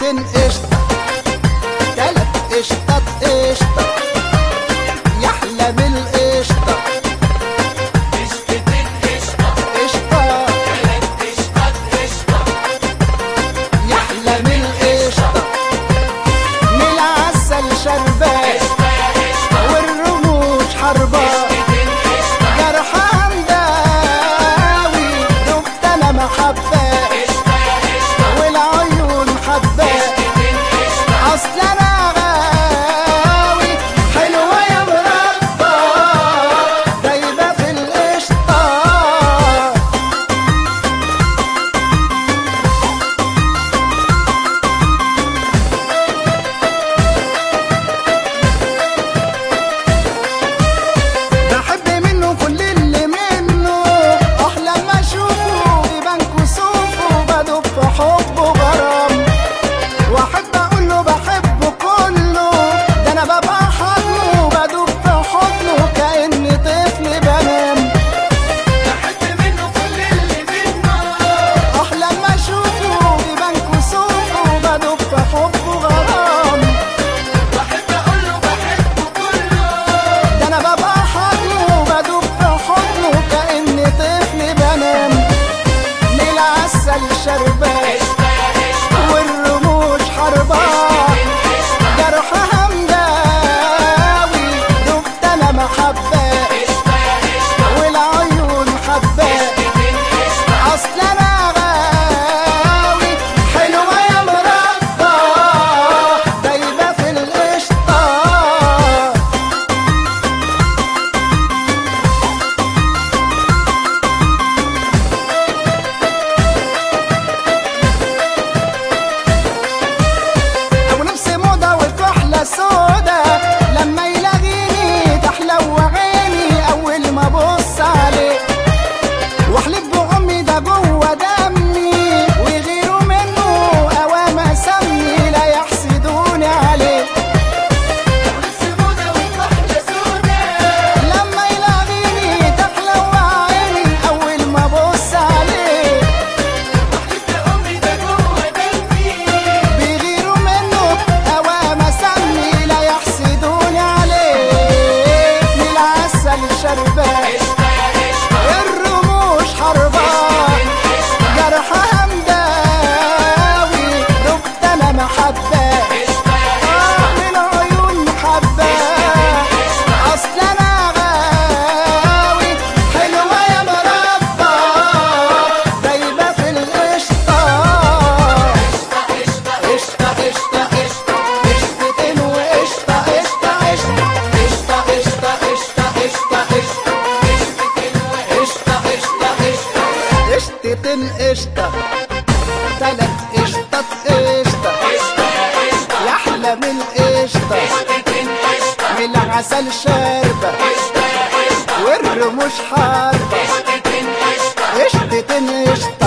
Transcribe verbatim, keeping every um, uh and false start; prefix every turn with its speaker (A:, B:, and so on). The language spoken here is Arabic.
A: قشطتين قشطة، تلات قشطات قشطة، يحلى من القشطة.
B: قشطتين قشطة
A: قشطة
B: تلات قشطات قشطة
A: يحلى من القشطة، من العسل شربات
B: قشطة يا قشطة
A: والرموش حربات،
B: قشطتين قشطة
A: جرحها مداوي دقت انا محبات
B: قشطة يا قشطة
A: والعيون حبات،
B: قشطتين قشطة
A: اصل انا غاوي حلوة يا مربى دايبة في القشطة. بحب منه كل اللي منه، اه لما اشوفه يبان كسوفه بدوب في حبه غرام، واحب اقول له بحبه كله، ده انا ببقى حضنه بدوب في حضنه كاني طفل بنام.
B: بحب منه كل اللي منه،
A: اه لما اشوفه يبان كسوفه بدوب في حبه غرام،
B: بحب اقول له بحبه كله،
A: ده انا ببقى حضنه بدوب في حضنه كاني طفل بنام. من العسل شربات
B: قشطة يا قشطة
A: والرموش حربات،
B: قشطة
A: جرحها مداوي دقت انا محبات
B: قشطة يا قشطة
A: والعيون حبات،
B: قشطتين قشطة
A: اصل انا غاوي حلوة يا مربى دايبة في القشطة. ابو نفس موضة والكحلة سودا، لما يلاقيني تحلو عيني اول ما ابص عليه، واحلف بامي ده جوه دمي ويغيروا منه اوام اسمي لا يحسدوني عليه.
B: سمودة والكحلة سودا،
A: لما يلاقيني تحلو عيني اول ما ابص عليه،
B: واحلف بأمي ده جوه دمي،
A: بيغيروا منه اوام اسمي لا يحسدوني عليه. من العسل شربات
B: قشطة يا قشطة
A: الرموش حربات،
B: قشطة
A: جرحها مداوي دقت انا محبات
B: قشطة يا
A: آه من عيون محبات، اصل انا غاوي حلوة يا مربى دايبة في القشطة.
B: قشطة قشطة قشطة قشطة قشطة
A: قشطتين وقشطة قشطة قشطة
B: قشطة قشطة قشطة قشطة قشطة قشطتين وقشطة قشطة قشطة
A: قشطتين قشطة، تلات قشطات قشطة،
B: قشطة يا قشطة
A: يحلى من القشطة،
B: قشطتين قشطة
A: من العسل شاربة
B: قشطة يا قشطة
A: والرموش حاربة،
B: قشطتين قشطة
A: قشطتين قشطة